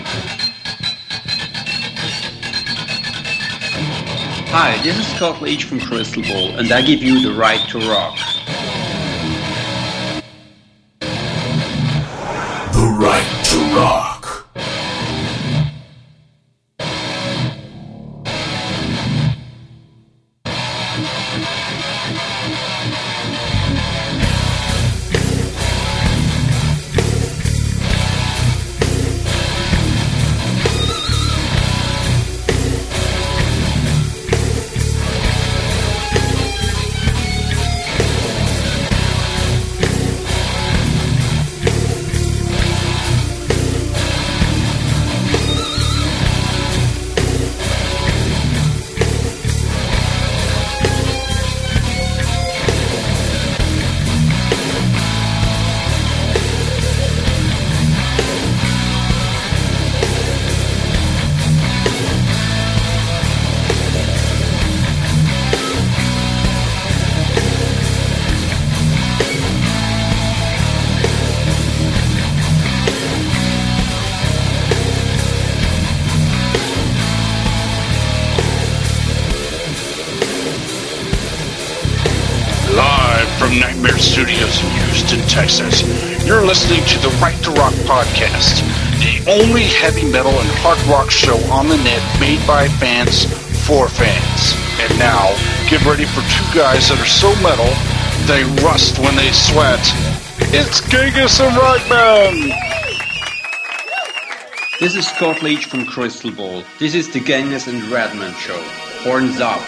Hi, this is Scott Leach from Crystal Ball, and I give you the right to rock. The right to rock. Nightmare Studios in Houston, Texas. You're listening to the Right to Rock podcast, the only heavy metal and hard rock show on the net made by fans for fans. And now, get ready for two guys that are so metal, they rust when they sweat. It's Genghis and Ragman! This is Scott Leach from Crystal Ball. This is the Genghis and Radman show. Horns up.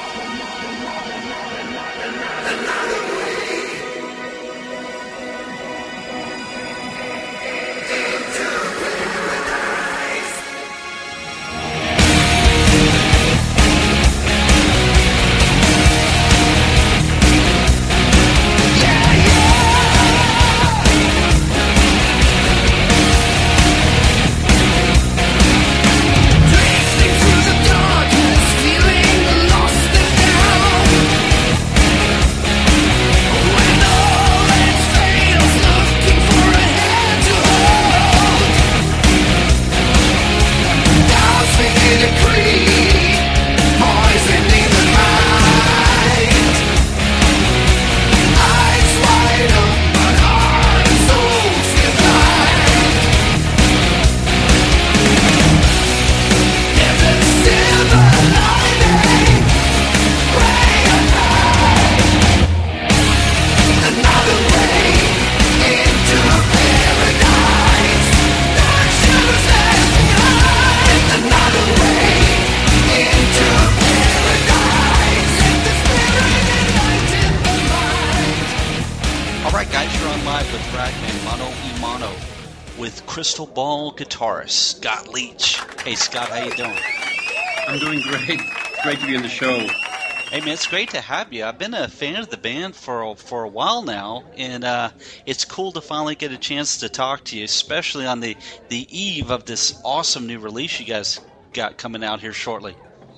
Crystal Ball guitarist Scott Leach. Hey Scott, how you doing? I'm doing great. It's great to be on the show. Hey man, it's great to have you. I've been a fan of the band for a while now, and it's cool to finally get a chance to talk to you, especially on the eve of this awesome new release you guys got coming out here shortly.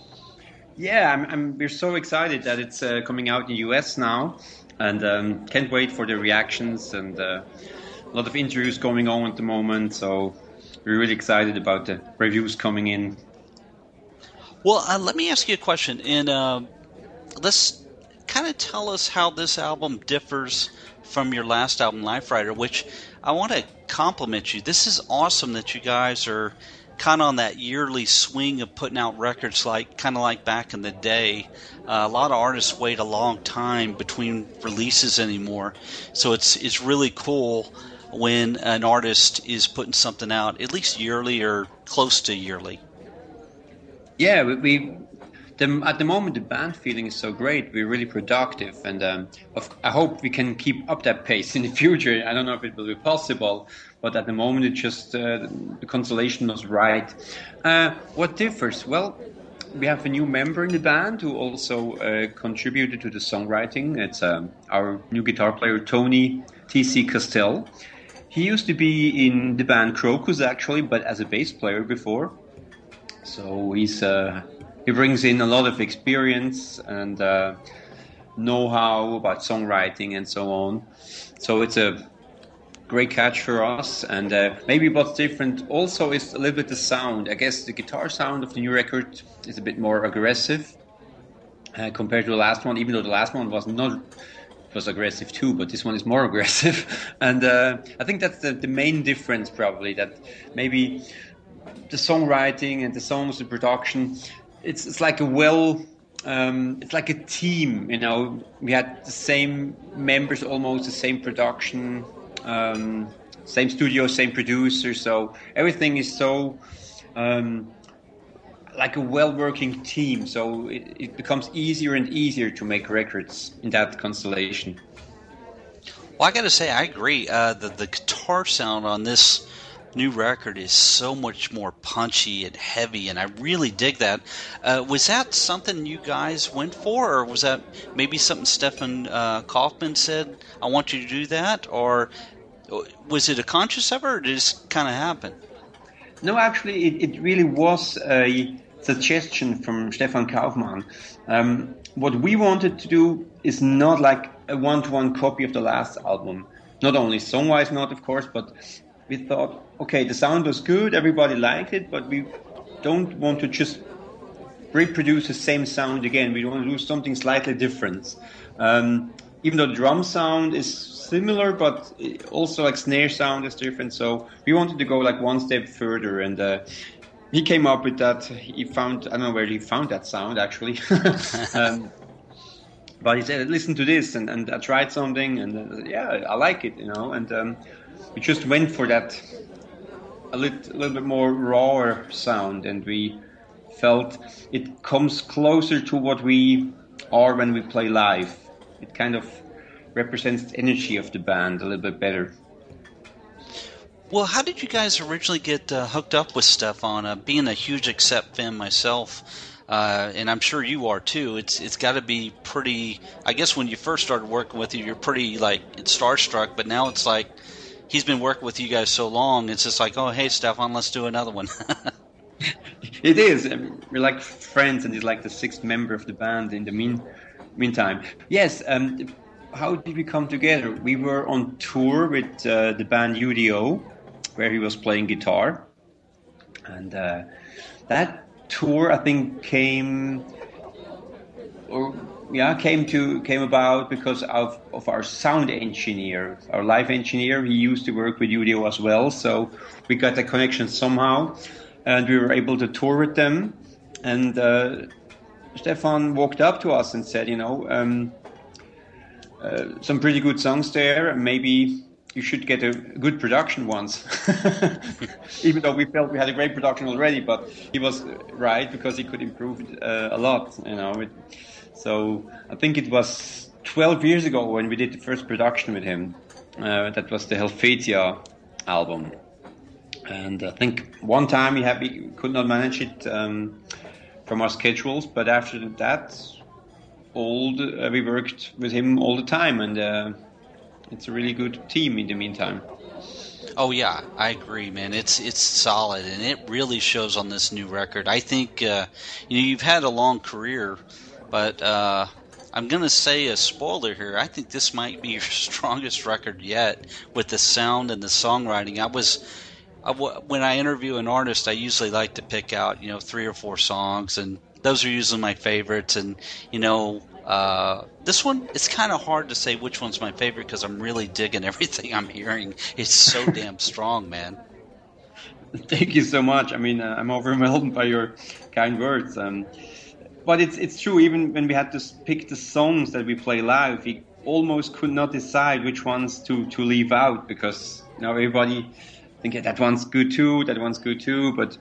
Yeah, we're so excited that it's coming out in the US now, and can't wait for the reactions and a lot of interviews going on at the moment, so we're really excited about the reviews coming in. Well, let me ask you a question, and let's kind of tell us how this album differs from your last album, Life Rider, which I want to compliment you. This is awesome that you guys are kind of on that yearly swing of putting out records, kind of like back in the day. A lot of artists wait a long time between releases anymore, so it's really cool when an artist is putting something out at least yearly or close to yearly. Yeah, at the moment the band feeling is so great. We're really productive, and I hope we can keep up that pace in the future. I don't know if it will be possible, but at the moment it's just the constellation was right. What differs? Well, we have a new member in the band who also contributed to the songwriting. It's our new guitar player, Tony T.C. Castell. He used to be in the band Crocus, actually, but as a bass player before. So he brings in a lot of experience and know-how about songwriting and so on. So it's a great catch for us. And maybe what's different also is a little bit the sound. I guess the guitar sound of the new record is a bit more aggressive compared to the last one, even though the last one was aggressive too, but this one is more aggressive. And I think that's the main difference, probably, that maybe the songwriting and the songs, the production, it's like it's like a team, you know. We had the same members, almost the same production, same studio, same producer. So everything is so like a well-working team. So it becomes easier and easier to make records in that constellation. Well, I got to say, I agree. The guitar sound on this new record is so much more punchy and heavy, and I really dig that. Was that something you guys went for, or was that maybe something Stefan Kaufmann said, I want you to do that? Or was it a conscious effort, or did it just kind of happen? No, actually, it really was a suggestion from Stefan Kaufmann. What we wanted to do is not like a one-to-one copy of the last album. Not only song-wise, not of course, but we thought, okay, the sound was good, everybody liked it, but we don't want to just reproduce the same sound again. We want to do something slightly different. Even though the drum sound is similar, but also like snare sound is different. So we wanted to go like one step further, and he came up with that. He found, I don't know where he found that sound actually. But he said, listen to this, and I tried something, and yeah, I like it, you know. And we just went for that a little bit more rawer sound, and we felt it comes closer to what we are when we play live. It kind of represents the energy of the band a little bit better. Well, how did you guys originally get hooked up with Stefan? Being a huge Accept fan myself, and I'm sure you are too, it's got to be pretty, I guess when you first started working with you, you're pretty like starstruck, but now it's like he's been working with you guys so long, it's just like, oh, hey, Stefan, let's do another one. It is. I mean, we're like friends, and he's like the sixth member of the band in the meantime. Yes, how did we come together? We were on tour with the band UDO, where he was playing guitar. And that tour, I think, came about because of our sound engineer, our live engineer. He used to work with UDO as well, so we got a connection somehow, and we were able to tour with them. And Stefan walked up to us and said, you know, some pretty good songs there, maybe you should get a good production once. Even though we felt we had a great production already, but he was right, because he could improve it a lot, you know. So I think it was 12 years ago when we did the first production with him. That was the Helvetia album. And I think one time we could not manage it from our schedules, but after that, we worked with him all the time, and it's a really good team in the meantime. Oh yeah, I agree, man. It's solid, and it really shows on this new record. I think you've had a long career, but I'm gonna say a spoiler here. I think this might be your strongest record yet, with the sound and the songwriting. When I interview an artist, I usually like to pick out 3 or 4 songs, and those are usually my favorites. And this one, it's kind of hard to say which one's my favorite, because I'm really digging everything I'm hearing. It's so damn strong, man. Thank you so much. I mean, I'm overwhelmed by your kind words. But it's true, even when we had to pick the songs that we play live, we almost could not decide which ones to leave out, because everybody think that one's good too, but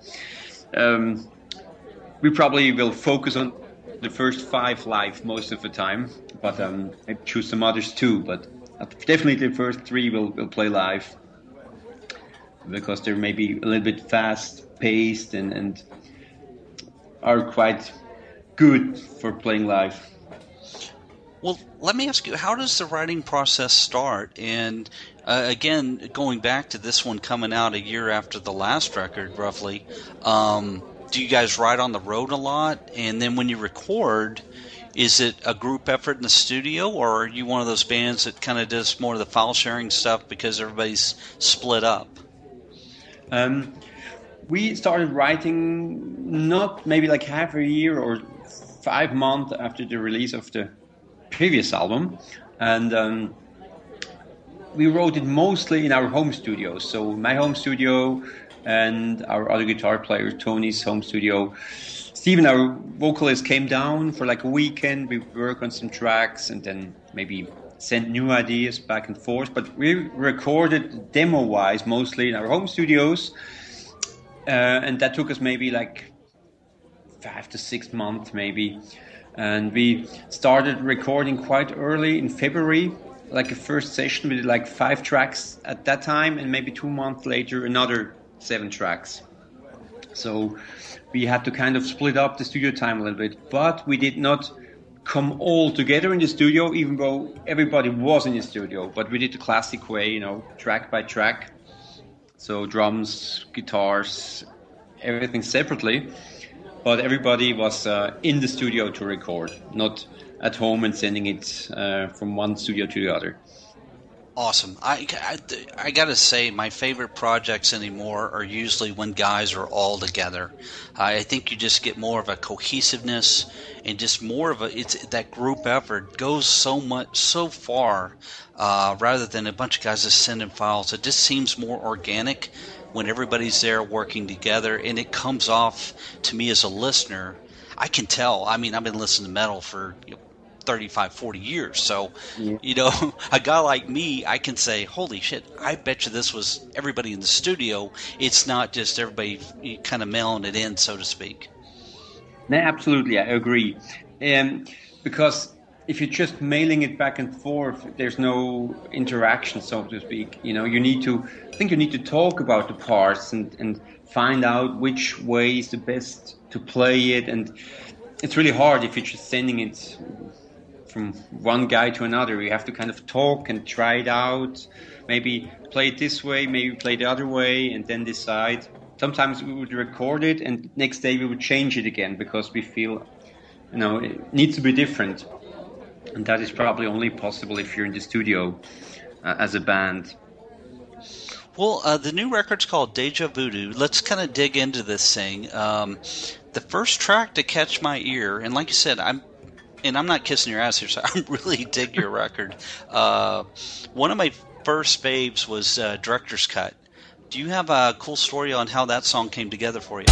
we probably will focus on the first 5 live most of the time, but maybe choose some others too. But definitely the first 3 we'll play live, because they're maybe a little bit fast-paced and are quite good for playing live. Well, let me ask you, how does the writing process start? And again, going back to this one coming out a year after the last record, roughly, do you guys write on the road a lot? And then when you record, Is it a group effort in the studio, or are you one of those bands that kind of does more of the file sharing stuff because everybody's split up? We started writing not maybe like half a year or 5 months after the release of the previous album, and we wrote it mostly in our home studio. So my home studio and our other guitar player Tony's home studio. Steven, our vocalist, came down for like a weekend. We work on some tracks and then maybe sent new ideas back and forth. But we recorded demo-wise mostly in our home studios. And that took us maybe like 5 to 6 months maybe. And we started recording quite early in February, like a first session. We did like 5 tracks at that time, and maybe 2 months later another 7 tracks. So we had to kind of split up the studio time a little bit, but we did not come all together in the studio, even though everybody was in the studio. But we did the classic way, you know, track by track. So drums, guitars, everything separately. But everybody was in the studio to record, not at home and sending it from one studio to the other. Awesome. I got to say, my favorite projects anymore are usually when guys are all together. I think you just get more of a cohesiveness and just more of it's that group effort goes so far rather than a bunch of guys just sending files. It just seems more organic when everybody's there working together, and it comes off to me as a listener. I can tell. I mean, I've been listening to metal for 35, 40 years. So, you know, a guy like me, I can say, holy shit, I bet you this was everybody in the studio. It's not just everybody kind of mailing it in, so to speak. No, absolutely, I agree. Because if you're just mailing it back and forth, there's no interaction, so to speak. You know, you need to talk about the parts and find out which way is the best to play it. And it's really hard if you're just sending it from one guy to another. You have to kind of talk and try it out, maybe play it this way, maybe play the other way, and then decide. Sometimes we would record it and next day we would change it again because we feel, you know, it needs to be different. And that is probably only possible if you're in the studio as a band. Well, the new record's called Deja Voodoo. Let's kind of dig into this thing. The first track to catch my ear, and like you said, I'm not kissing your ass here, so I really dig your record. One of my first faves was Director's Cut. Do you have a cool story on how that song came together for you?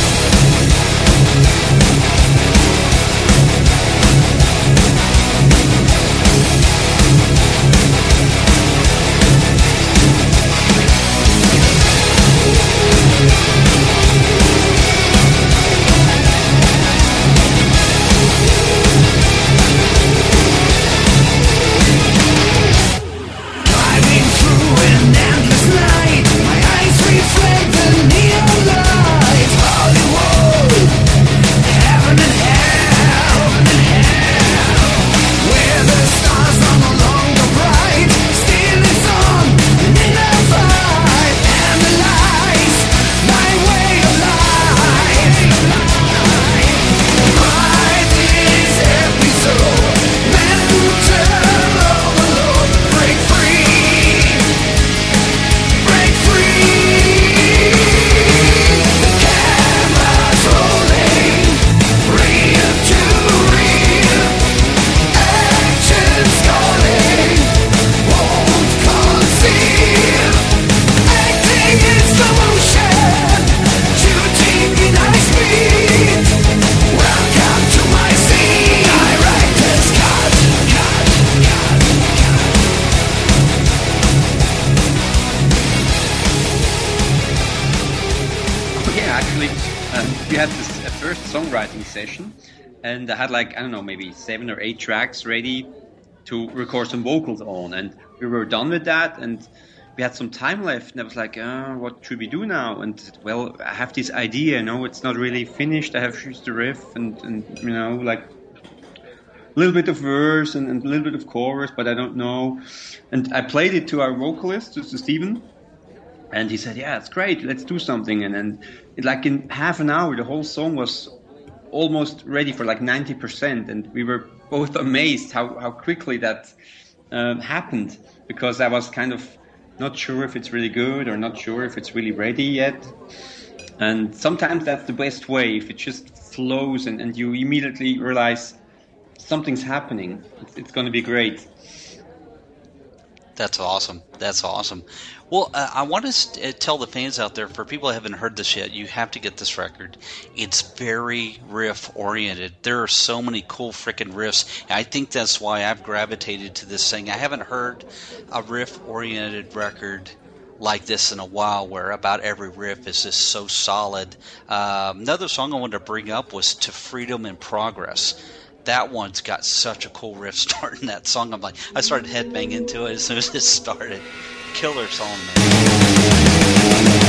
We had this first songwriting session, and I had like, I don't know, maybe 7 or 8 tracks ready to record some vocals on, and we were done with that, and we had some time left, and I was like, what should we do now? And well, I have this idea, you know, it's not really finished. I have just the riff and you know, like a little bit of verse and a little bit of chorus, but I don't know. And I played it to our vocalist, to Steven, and he said, yeah, it's great, let's do something. And then like in half an hour, the whole song was almost ready for like 90%, and we were both amazed how quickly that happened, because I was kind of not sure if it's really good or not sure if it's really ready yet. And sometimes that's the best way, if it just flows and you immediately realize something's happening. It's going to be great. That's awesome. That's awesome. Well, I want to tell the fans out there, for people who haven't heard this yet, you have to get this record. It's very riff-oriented. There are so many cool freaking riffs. I think that's why I've gravitated to this thing. I haven't heard a riff-oriented record like this in a while, where about every riff is just so solid. Another song I wanted to bring up was To Freedom and Progress. That one's got such a cool riff start in that song. I started headbanging to it as soon as it started. Killer song, man.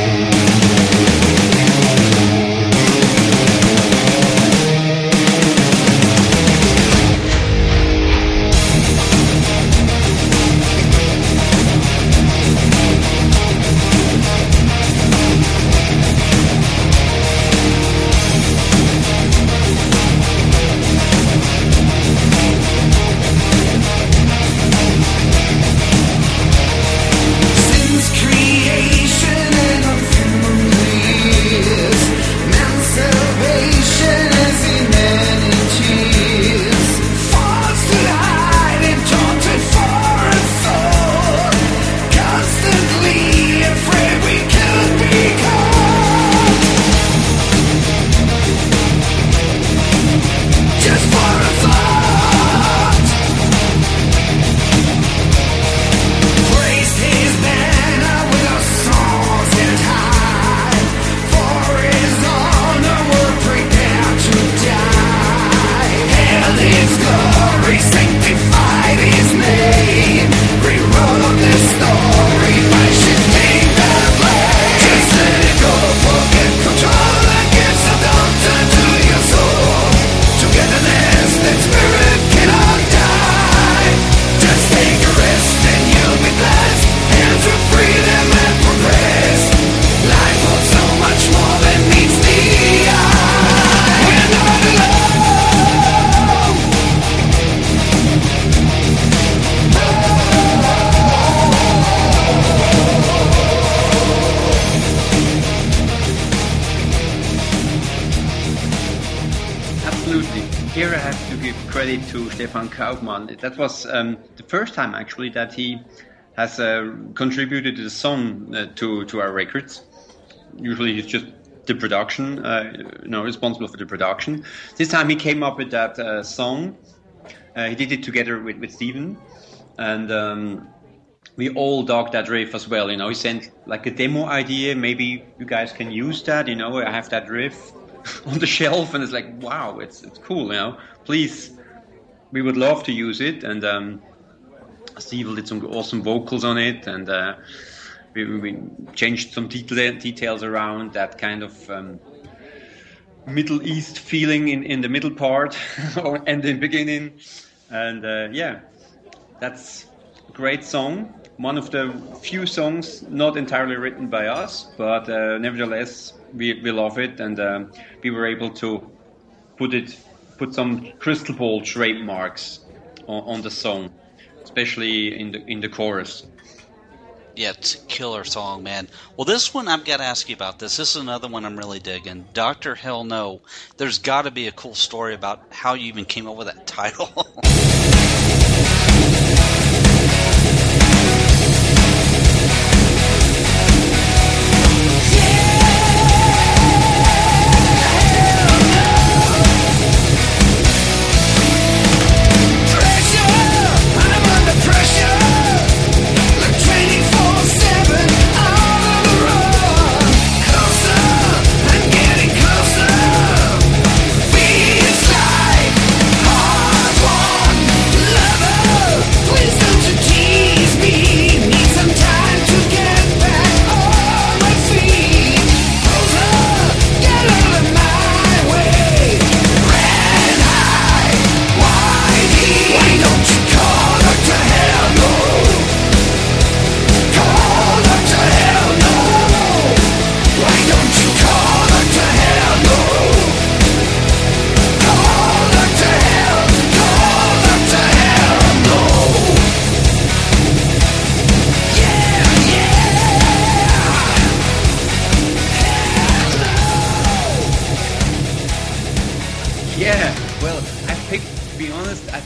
Here I have to give credit to Stefan Kaufmann. That was the first time actually that he has contributed a song to our records. Usually he's just the production, responsible for the production. This time he came up with that song. He did it together with Steven, and we all dug that riff as well. He sent like a demo idea. Maybe you guys can use that. I have that riff on the shelf, and it's like, wow, it's cool. Please, we would love to use it. And Steve did some awesome vocals on it, and we changed some details around that kind of Middle East feeling in the middle part and the beginning. And that's a great song. One of the few songs not entirely written by us, but nevertheless we love it, and we were able to put some Crystal Ball trademarks on the song, especially in the chorus. Yeah, it's a killer song, man. Well, this one I've got to ask you about. This is another one I'm really digging. Dr. Hell No. There's got to be a cool story about how you even came up with that title. Feels like hard water.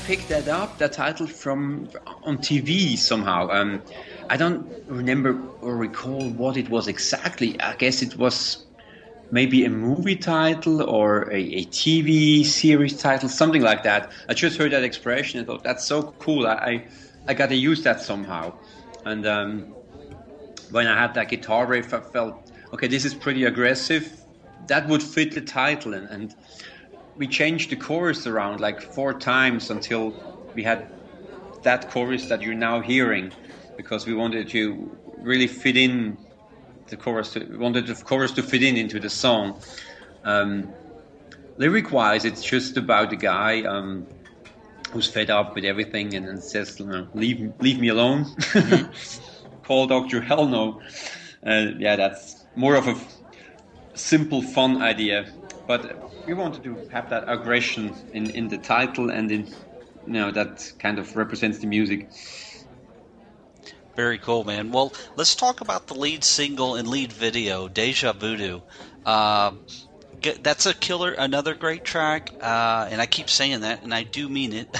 picked that title from on TV somehow. I don't remember or recall what it was exactly. I guess it was maybe a movie title or a TV series title, something like that. I just heard that expression and thought, that's so cool. I got to use that somehow. And when I had that guitar riff, I felt, okay, this is pretty aggressive. That would fit the title. And we changed the chorus around like 4 times until we had that chorus that you're now hearing, because we wanted to really fit in the chorus. We wanted the chorus to fit into the song. Lyric-wise, it's just about the guy who's fed up with everything and says, leave me alone. Call Dr. Hell No. Yeah, that's more of a simple, fun idea. But we wanted to have that aggression in the title, and in that kind of represents the music. Very cool, man. Well, let's talk about the lead single and lead video, Deja Voodoo. That's another great track, and I keep saying that, and I do mean it.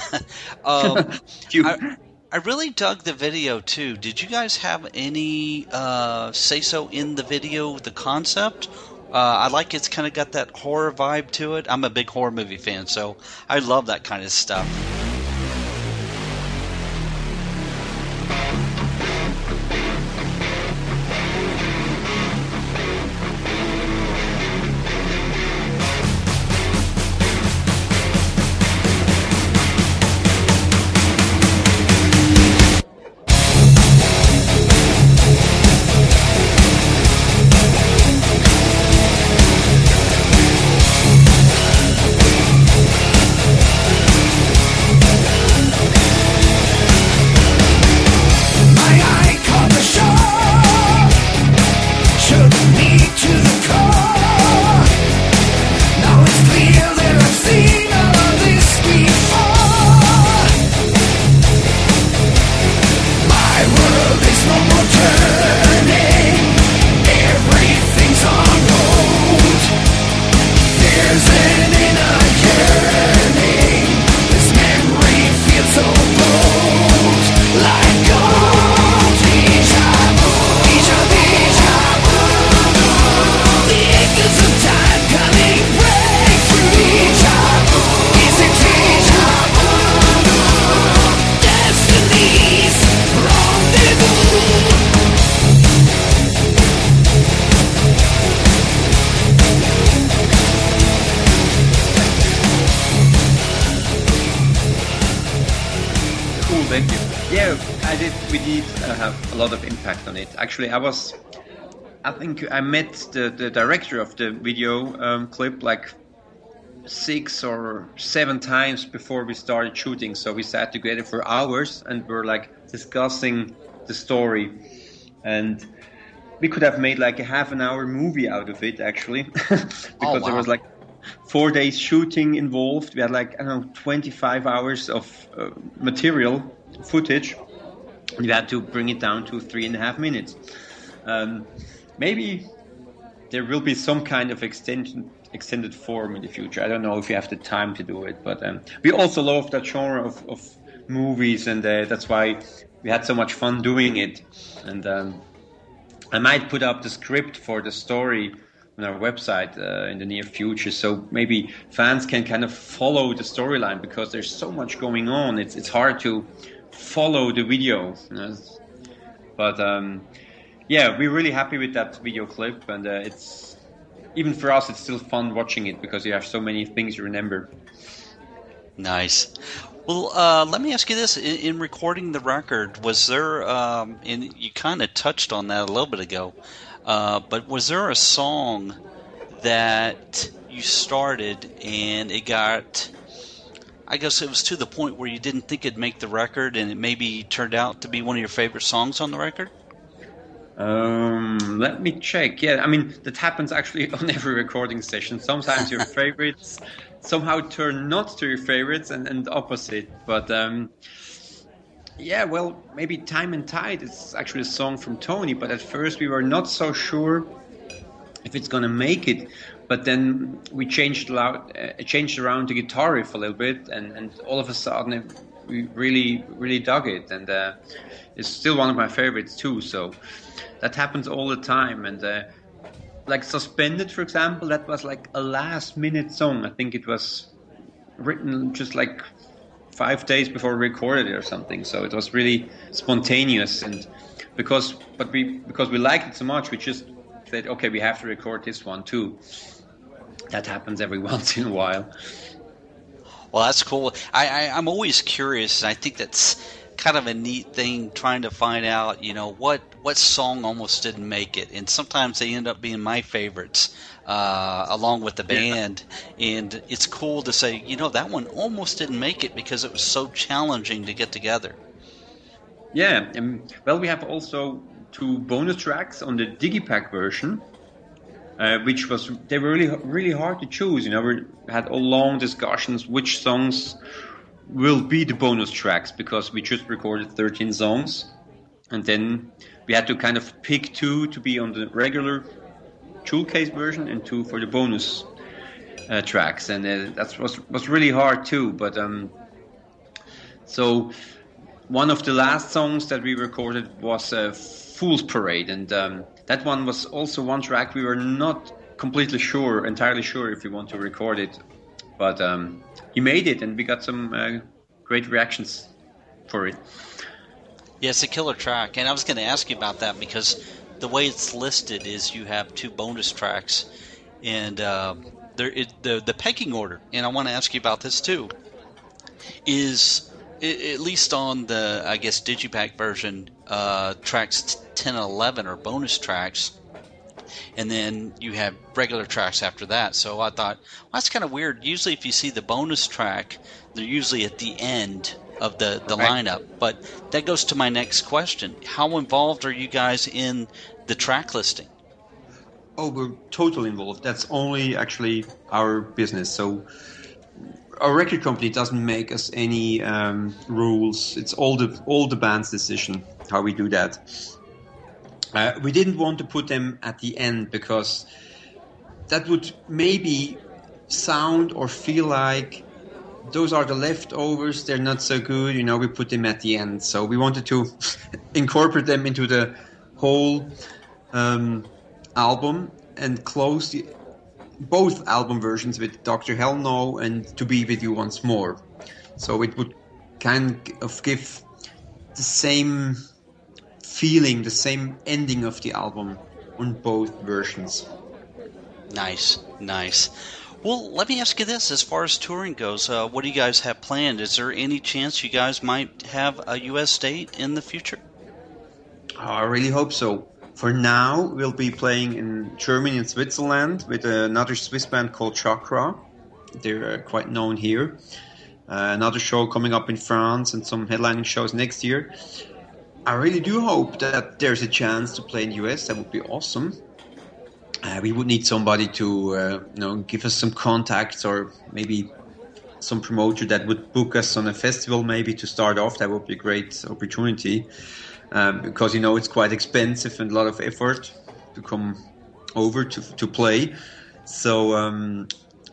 I really dug the video, too. Did you guys have any say-so in the video, the concept? I like it's kind of got that horror vibe to it. I'm a big horror movie fan, so I love that kind of stuff. We did have a lot of impact on it. Actually, I think I met the director of the video clip like 6 or 7 times before we started shooting. So we sat together for hours and were like discussing the story. And we could have made like a half-an-hour movie out of it, actually, because there was like 4 days shooting involved. We had like, 25 hours of material, footage. And you had to bring it down to 3.5 minutes. Maybe there will be some kind of extended form in the future. I don't know if you have the time to do it, but we also love that genre of movies, and that's why we had so much fun doing it. And I might put up the script for the story on our website in the near future, so maybe fans can kind of follow the storyline, because there's so much going on. It's hard to follow the video, but yeah, we're really happy with that video clip, and it's even for us, it's still fun watching it because you have so many things you remember. Nice. Well, let me ask you this: in recording the record, was there? And you kind of touched on that a little bit ago, but was there a song that you started and it got? I guess it was to the point where you didn't think it'd make the record, and it maybe turned out to be one of your favorite songs on the record? Let me check. Yeah, I mean, that happens actually on every recording session. Sometimes your favorites somehow turn not to your favorites, and opposite. But yeah, well, maybe Time and Tide is actually a song from Tony, but at first we were not so sure if it's going to make it. but then we changed around the guitar riff a little bit, and all of a sudden we really dug it, and it's still one of my favorites too. So that happens all the time. And like Suspended, for example, that was like a last-minute song. I think it was written just like 5 days before we recorded it or something. So it was really spontaneous, and because we liked it so much, we just said, okay, we have to record this one too. That happens every once in a while. Well, that's cool. I'm always curious, and I think that's kind of a neat thing, trying to find out, what song almost didn't make it. And sometimes they end up being my favorites, along with the band. Yeah. And it's cool to say, that one almost didn't make it because it was so challenging to get together. Yeah. Well, we have also 2 bonus tracks on the Digipack version, they were really hard to choose. We had all long discussions which songs will be the bonus tracks, because we just recorded 13 songs, and then we had to kind of pick 2 to be on the regular jewel case version and 2 for the bonus tracks, and that was really hard too. But so one of the last songs that we recorded was Fool's Parade, and that one was also one track we were not entirely sure if we want to record it, but he made it, and we got some great reactions for it. Yeah, it's a killer track, and I was going to ask you about that because the way it's listed is you have 2 bonus tracks, and the pecking order, and I want to ask you about this too, is at least on the, I guess, Digipack version, tracks 10 and 11 are bonus tracks, and then you have regular tracks after that. So I thought, well, that's kind of weird. Usually if you see the bonus track, they're usually at the end of the lineup. But that goes to my next question. How involved are you guys in the track listing? Oh, we're totally involved. That's only actually our business. So our record company doesn't make us any rules. It's all the band's decision how we do that. We didn't want to put them at the end because that would maybe sound or feel like those are the leftovers. They're not so good. We put them at the end. So we wanted to incorporate them into the whole album and close both album versions with Dr. Hell No and To Be With You Once More. So it would kind of give the same feeling, the same ending of the album on both versions. Nice. Well, let me ask you this. As far as touring goes, what do you guys have planned? Is there any chance you guys might have a U.S. date in the future? I really hope so. For now, we'll be playing in Germany and Switzerland with another Swiss band called Chakra. They're quite known here. Another show coming up in France and some headlining shows next year. I really do hope that there's a chance to play in the US. That would be awesome. We would need somebody to give us some contacts, or maybe some promoter that would book us on a festival maybe to start off. That would be a great opportunity. Because it's quite expensive and a lot of effort to come over to play. So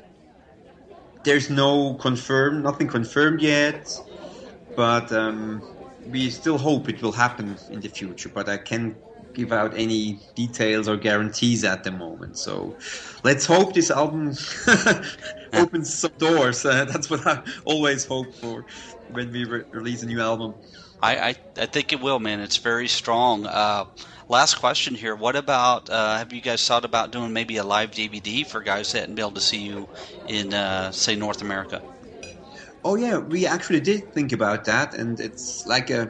there's nothing confirmed yet, but we still hope it will happen in the future. But I can't give out any details or guarantees at the moment. So let's hope this album opens some doors. That's what I always hope for when we release a new album. I think it will, man. It's very strong. Last question here. What about, have you guys thought about doing maybe a live DVD for guys that hadn't been able to see you in, say, North America? Oh, yeah. We actually did think about that, and it's like a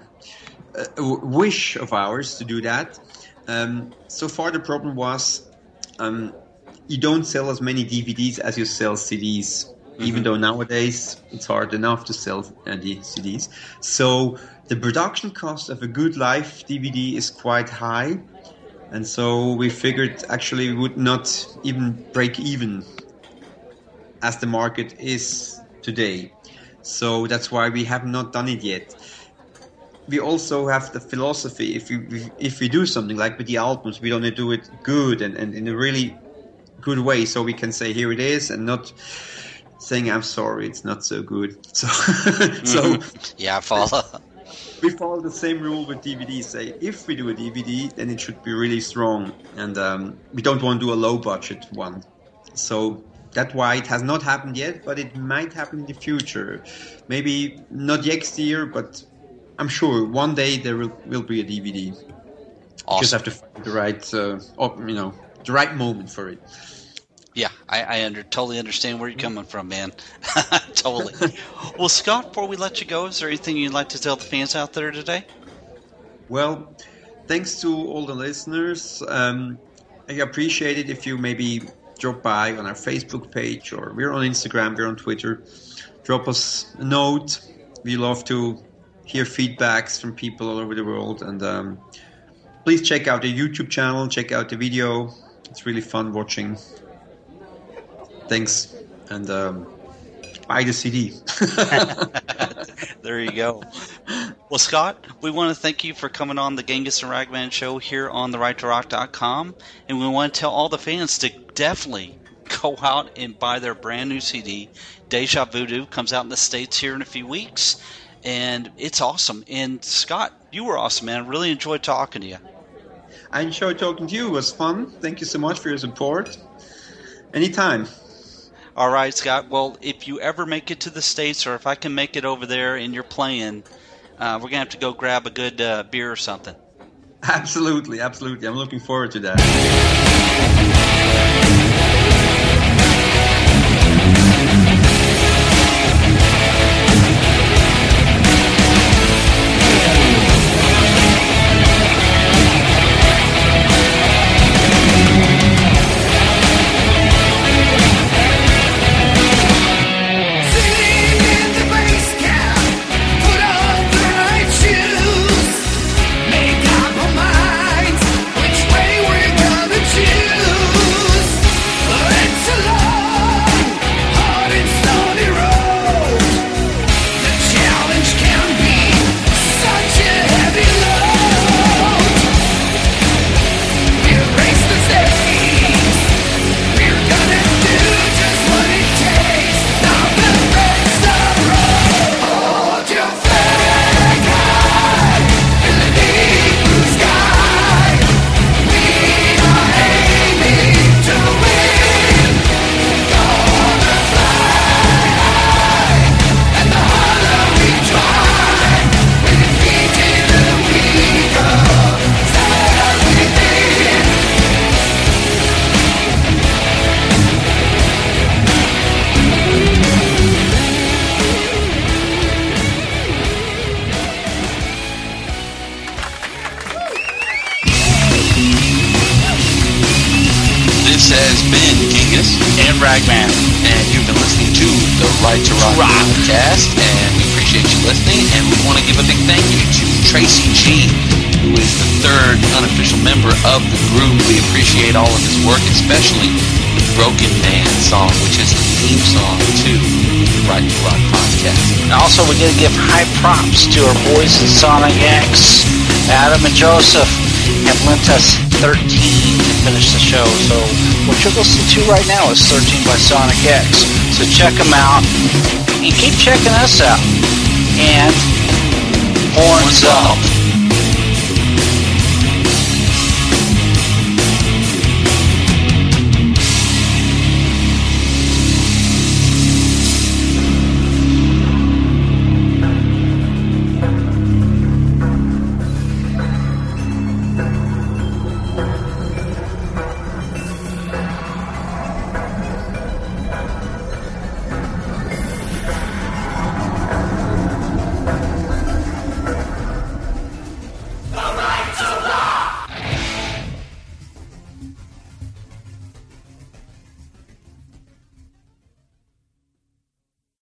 wish of ours to do that. So far, the problem was you don't sell as many DVDs as you sell CDs, even though nowadays it's hard enough to sell the CDs. So the production cost of a good live DVD is quite high, and so we figured actually we would not even break even as the market is today. So that's why we have not done it yet. We also have the philosophy, if we do something like with the albums, we want to do it good and in a really good way, so we can say here it is, and not saying I'm sorry, it's not so good. So, Yeah, I follow. We follow the same rule with DVD. Say if we do a DVD, then it should be really strong, and we don't want to do a low budget one. So that's why it has not happened yet, but it might happen in the future. Maybe not next year, but I'm sure one day there will be a DVD. Awesome. Just have to find the right, the right moment for it. Yeah, I totally understand where you're coming from, man. Totally. Well, Scott, before we let you go, is there anything you'd like to tell the fans out there today? Well, thanks to all the listeners. I appreciate it if you maybe drop by on our Facebook page, or we're on Instagram, we're on Twitter. Drop us a note. We love to hear feedbacks from people all over the world, and please check out the YouTube channel, check out the video. It's really fun watching. Thanks, and buy the CD. There you go. Well, Scott, we want to thank you for coming on the Genghis and Ragman show here on therightorock.com, and we want to tell all the fans to definitely go out and buy their brand new CD. Deja Voodoo comes out in the States here in a few weeks, and it's awesome. And Scott, you were awesome, man. I really enjoyed talking to you. I enjoyed talking to you. It was fun. Thank you so much for your support. Anytime. All right, Scott. Well, if you ever make it to the States, or if I can make it over there and you're playing, we're going to have to go grab a good beer or something. Absolutely, absolutely. I'm looking forward to that. This has been Genghis and Ragman, and you've been listening to the Right to Rock podcast, and we appreciate you listening, and we want to give a big thank you to Tracy G, who is the third unofficial member of the group. We appreciate all of his work, especially the Broken Man song, which is the theme song to the Right to Rock podcast. And also, we're going to give high props to our boys in Sonic X. Adam and Joseph have lent us 13 to finish the show. So what you're listening to right now is 13 by Sonic X. So check them out and keep checking us out. And horns up.